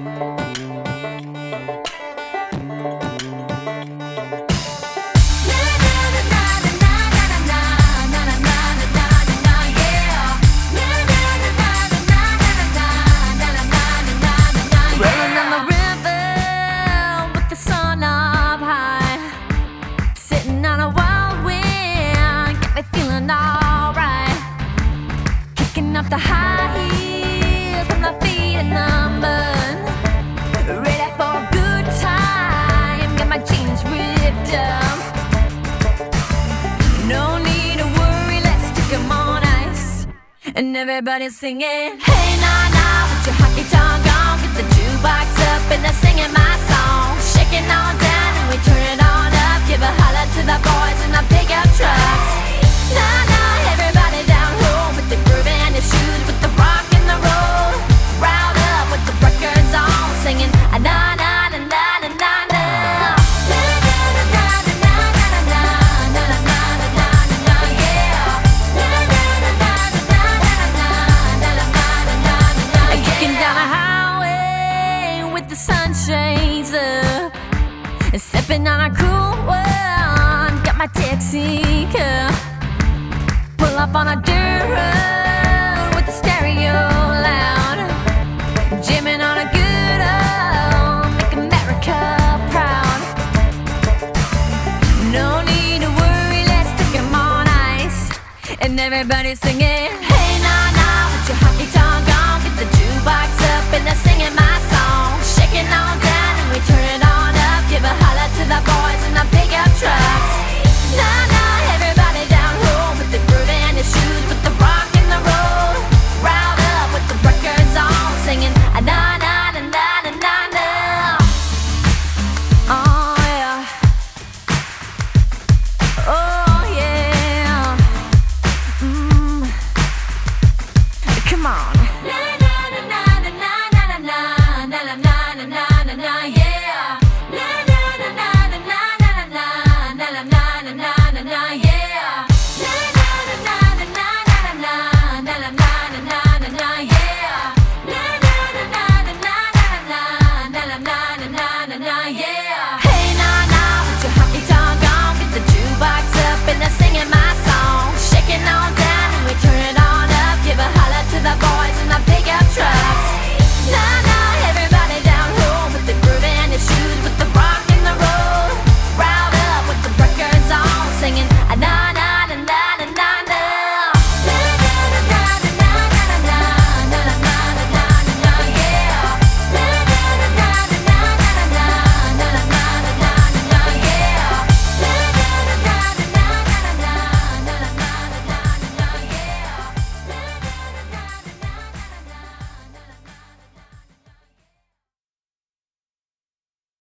Up the high heels with my feet in the mud, ready for a good time, got my jeans ripped up. No need to worry, let's stick 'em on ice. And everybody's singing, hey nah nah, put your hockey tongue on, get the jukebox up and they're singing my song. Shaking on down and we turn it on up, give a holler to the boys in the pickup trucks. Nah nah, everybody down home with the groove and the shoes, with the rock and the roll, round up with the records on, singing na na na na na na na. Shades up and sipping on a cool one, got my taxi cup, pull up on a dirt road with the stereo loud, jamming on a good old Make America Proud. No need to worry, let's take 'em on ice. And everybody's singing, hey nah nah, put your hockey tongue on, get the jukebox up and the